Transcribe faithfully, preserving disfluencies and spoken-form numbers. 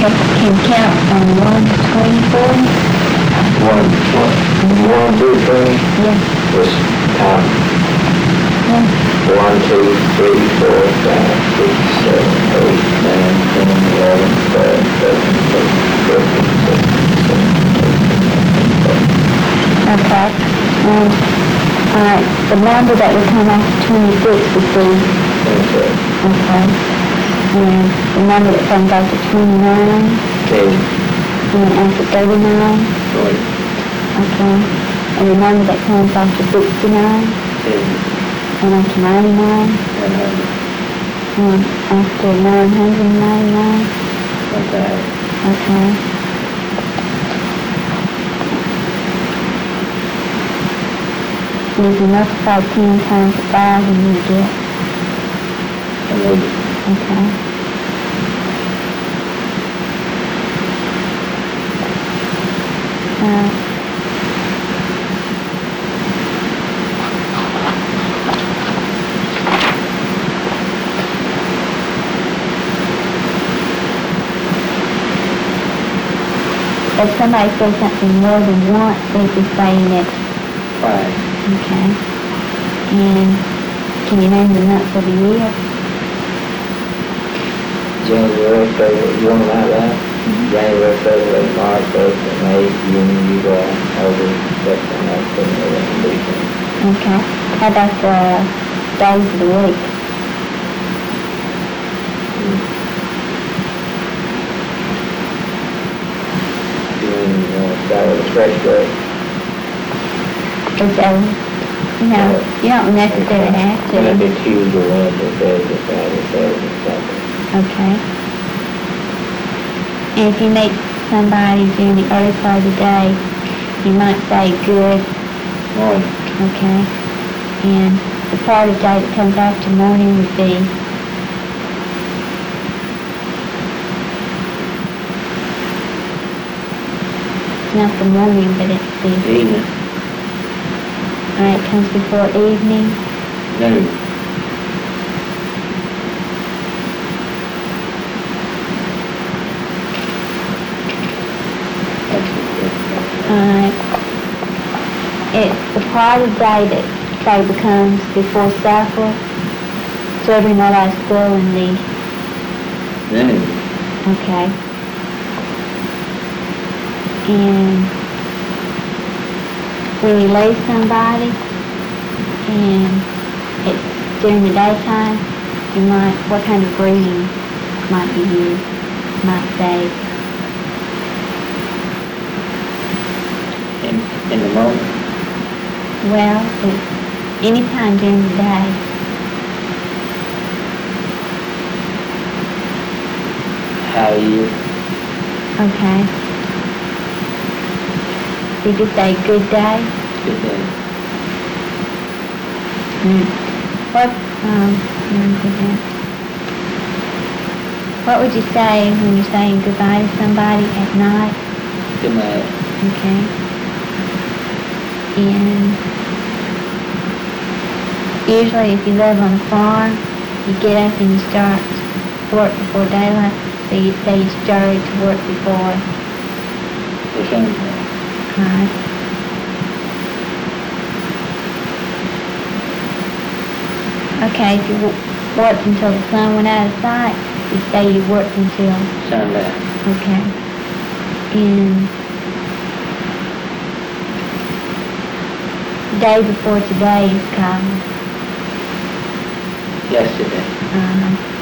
can, can count from one to twenty-four? One, one, one, two, three? Yes. Just count. Yes. One, two, three, four, five, six, seven, eight, nine, ten, eleven, twelve, thirteen, fourteen, fifteen, sixteen, seventeen, eighteen, Okay. Um, all right. The number that would come after twenty-six would be, twenty-six. okay. And the number that comes after twenty-nine, Ten, and after thirty-nine, twenty, okay. And the number that comes after sixty-nine, ten, and after ninety-nine, one hundred, and after nine hundred ninety-nine, one thousand. okay. And if you multiply ten times a thousand, you get, A million. okay. Uh, if somebody says something more than once, they be saying it, Five. okay. And can you name the month of the year? January, February, you want to like that? January, February, March, April, May, June, July, August, September, October, November, December. Okay. How about the days of the week? June, you want to start with a fresh day? Is that, no, you don't necessarily have to. Monday, Tuesday, Wednesday, Thursday, Friday, Saturday, Sunday. Okay. And if you meet somebody during the early part of the day, you might say good, Morning. okay. And the part of the day that comes after morning would be, it's not the morning, but it's the, Evening. alright, it comes before evening. Noon. Alright. It's the part of the day that say becomes before supper. Children not out of school in the, Noon. okay. And when you leave somebody and it's during the daytime, you might, what kind of greeting might be used? Might say, In, in the morning. well, it's any time during the day. How are you? Okay. Did you say good day? Good day. Mm. What, um, mm, good day. What would you say when you're saying goodbye to somebody at night? Good night. Okay. And usually if you live on a farm, you get up and you start work before daylight, so you say you started to work before. The same. Right. Okay, if you w- worked until the sun went out of sight, you say you worked until, Sunday. okay. And day before today is called, Yesterday. uh,